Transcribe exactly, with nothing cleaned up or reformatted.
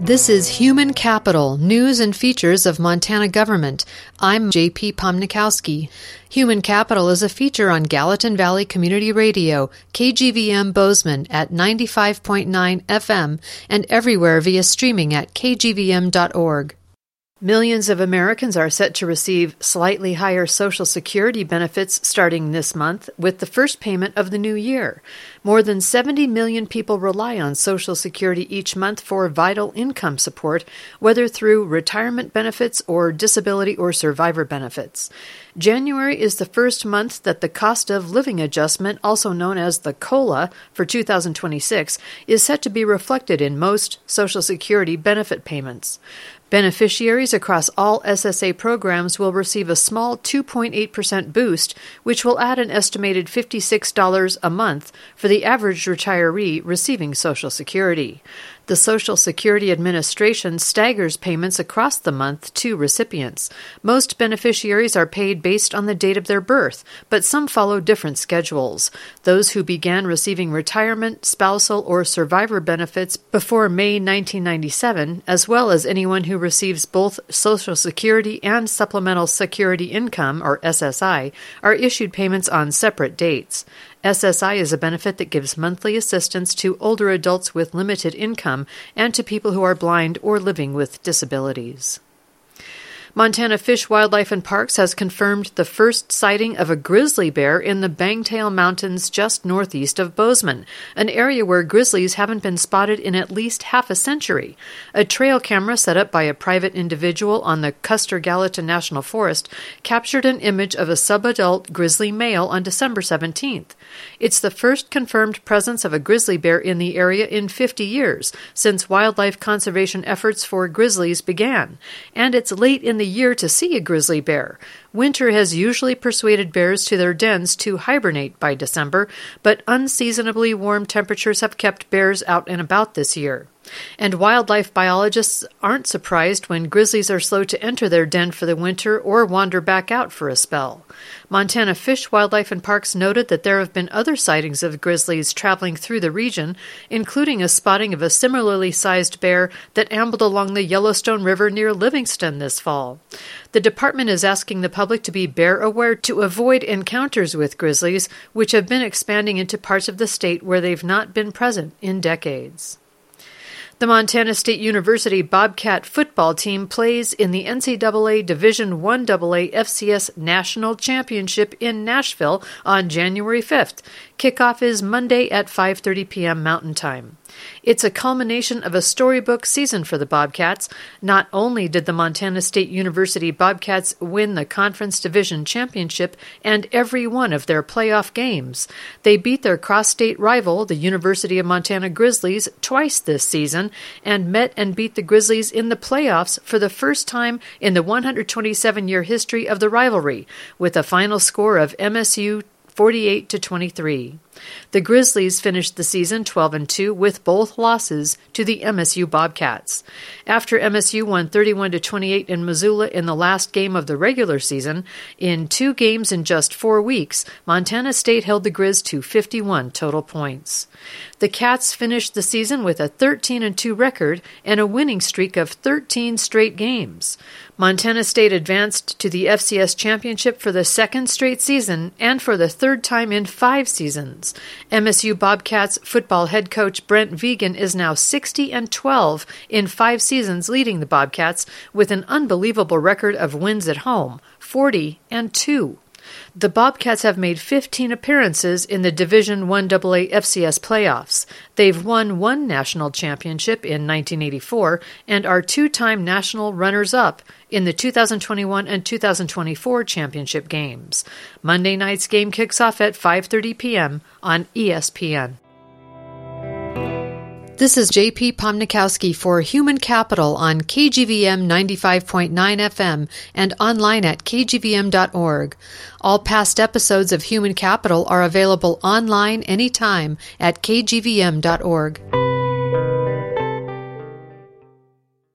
This is Human Capital, News and Features of Montana Government. I'm J P Pomnikowski. Human Capital is a feature on Gallatin Valley Community Radio, K G V M Bozeman at ninety-five point nine F M, and everywhere via streaming at k g v m dot org. Millions of Americans are set to receive slightly higher Social Security benefits starting this month with the first payment of the new year. More than seventy million people rely on Social Security each month for vital income support, whether through retirement benefits or disability or survivor benefits. January is the first month that the cost of living adjustment, also known as the COLA, for two thousand twenty-six, is set to be reflected in most Social Security benefit payments. Beneficiaries across all S S A programs will receive a small two point eight percent boost, which will add an estimated fifty-six dollars a month for the average retiree receiving Social Security. The Social Security Administration staggers payments across the month to recipients. Most beneficiaries are paid based on the date of their birth, but some follow different schedules. Those who began receiving retirement, spousal, or survivor benefits before May nineteen ninety-seven, as well as anyone who receives both Social Security and Supplemental Security Income, or S S I, are issued payments on separate dates. S S I is a benefit that gives monthly assistance to older adults with limited income and to people who are blind or living with disabilities. Montana Fish, Wildlife, and Parks has confirmed the first sighting of a grizzly bear in the Bangtail Mountains just northeast of Bozeman, an area where grizzlies haven't been spotted in at least half a century. A trail camera set up by a private individual on the Custer-Gallatin National Forest captured an image of a subadult grizzly male on December seventeenth. It's the first confirmed presence of a grizzly bear in the area in fifty years, since wildlife conservation efforts for grizzlies began, and it's late in the year to see a grizzly bear. Winter has usually persuaded bears to their dens to hibernate by December, but unseasonably warm temperatures have kept bears out and about this year. And wildlife biologists aren't surprised when grizzlies are slow to enter their den for the winter or wander back out for a spell. Montana Fish, Wildlife, and Parks noted that there have been other sightings of grizzlies traveling through the region, including a spotting of a similarly sized bear that ambled along the Yellowstone River near Livingston this fall. The department is asking the public to be bear-aware to avoid encounters with grizzlies, which have been expanding into parts of the state where they've not been present in decades. The Montana State University Bobcat football team plays in the N C double A Division one double A F C S National Championship in Nashville on January fifth. Kickoff is Monday at five thirty p.m. Mountain Time. It's a culmination of a storybook season for the Bobcats. Not only did the Montana State University Bobcats win the Conference Division Championship and every one of their playoff games, they beat their cross-state rival, the University of Montana Grizzlies, twice this season and met and beat the Grizzlies in the playoffs for the first time in the one hundred twenty-seven year history of the rivalry, with a final score of M S U forty-eight to twenty-three. The Grizzlies finished the season twelve and two with both losses to the M S U Bobcats. After M S U won thirty-one to twenty-eight in Missoula in the last game of the regular season, in two games in just four weeks, Montana State held the Grizz to fifty-one total points. The Cats finished the season with a thirteen and two record and a winning streak of thirteen straight games. Montana State advanced to the F C S Championship for the second straight season and for the third time in five seasons. M S U Bobcats football head coach Brent Vigen is now sixty and twelve in five seasons leading the Bobcats with an unbelievable record of wins at home, forty and two. The Bobcats have made fifteen appearances in the Division one double A F C S playoffs. They've won one national championship in nineteen eighty-four and are two-time national runners-up in the two thousand twenty-one and two thousand twenty-four championship games. Monday night's game kicks off at five thirty p.m. on E S P N. This is J P Pomnikowski for Human Capital on K G V M ninety-five point nine F M and online at k g v m dot org. All past episodes of Human Capital are available online anytime at k g v m dot org.